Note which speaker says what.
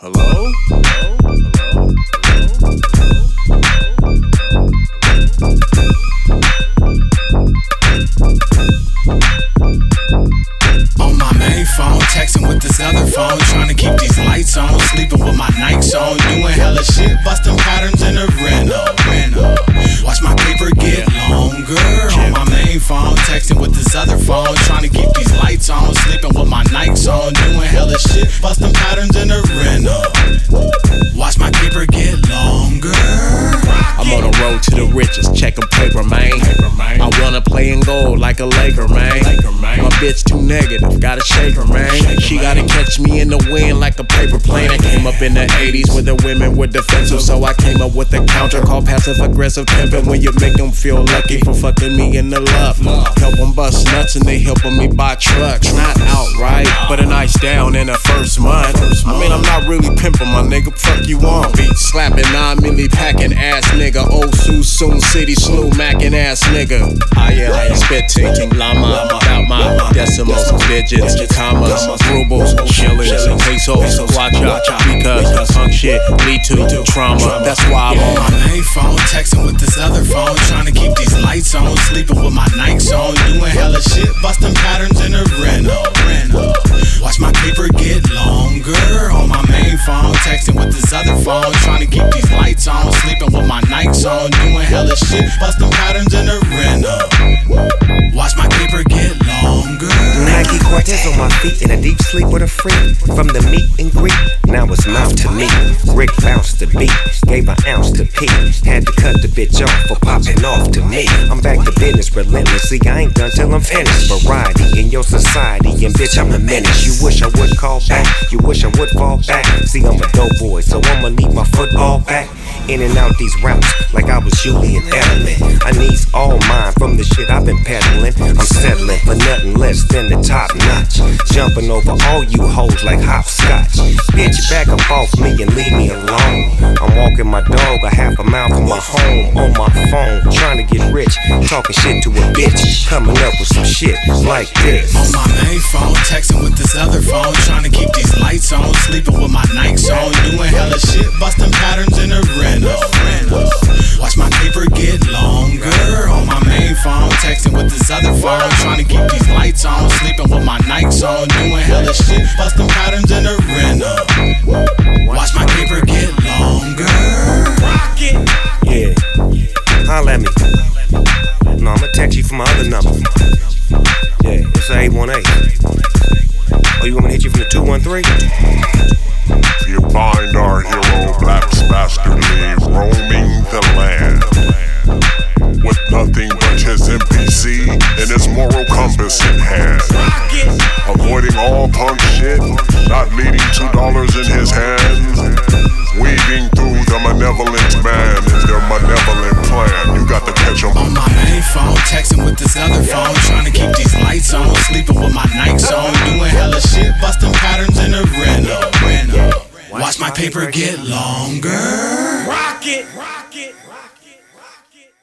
Speaker 1: Hello?
Speaker 2: On my main phone, texting with this other phone, trying to keep these lights on, sleeping with my Nikes on, doing hella shit, busting patterns in a Renault. Watch my paper get longer. On my main phone, texting with this other phone, trying to keep these lights on, sleeping with my Nikes on, doing hella shit, busting patterns in a Renault. Watch my paper get longer.
Speaker 1: I'm on the road to the riches, checking paper, man. I wanna play in gold like a Laker, man. My bitch too negative, gotta shake her, man. She gotta catch me in the wind like a paper plane. I came up in the 80s where the women were defensive, so I came up with a counter called passive-aggressive pimping. When you make them feel lucky for fucking me in the love. Help them bust nuts and they helping me buy trucks. Not outright, but a nice down in the first month. I mean, I'm not really pimping, my nigga, fuck you on. Beat slapping, 9 milli packing ass nigga. Old Sioux, Soon City, slew macking ass nigga. I spit taking llama about my decimals, digits, commas, rubles, shillings, pesos, guacha, because punk shit lead to trauma. That's why I'm on
Speaker 2: my main phone, texting with this other phone, trying to keep these lights on, sleeping with my Nikes on, doing hella shit, busting patterns in a Renault. Watch my paper get longer. On my main phone, texting with this other phone, trying to keep these lights on, sleeping with my Nikes on, doing hella shit, busting patterns in a Renault. Watch my paper get longer.
Speaker 3: Nike Cortez on my feet in a deep sleep with a freak. From the meet and greet, now it's mouth to me. Rick bounced the beat, gave an ounce to P. Had to cut the bitch off for popping off to me. I'm back to business relentlessly, I ain't done till I'm finished. Variety in your society, and bitch, I'm a menace. You wish I would call back, you wish I would fall back. See, I'm a dope boy, so I'ma need my football back. In and out these routes like I was Julian Edelman. I needs all mine from the shit I've been peddling. I'm settling for nothing less than the top notch. Jumping over all you hoes like hopscotch. Bitch, back up off me and leave me alone. I'm walking my dog a half a mile from my home. On my phone, trying to get rich, talking shit to a bitch, coming up with some shit like this.
Speaker 2: On my main phone, texting with this other phone, trying to keep these lights on, sleeping with my Nikes on, doing hella shit, busting patterns in a Renault. Watch my paper get longer. On my main phone, texting with this other phone, trying to keep these lights on, sleeping with my Nikes on, doing hella shit, busting patterns in a Renault. Watch my paper get longer.
Speaker 3: Yeah, holla at me. No, I'ma text you from my other number. Yeah, it's a 818. Oh, you want me to hit you from the 213?
Speaker 4: You find our hero Black Bastardly roaming the land with nothing but his MPC and his moral compass in hand, avoiding all punk shit, not leading $2 in his hands, weaving through the malevolent man in their malevolent plan. You got to catch him.
Speaker 2: On my main phone, texting with this other phone, trying to keep these lights on, sleeping with my Nikes on, doing hella shit, busting patterns in a Renault. Watch my paper get longer.
Speaker 1: Rock it.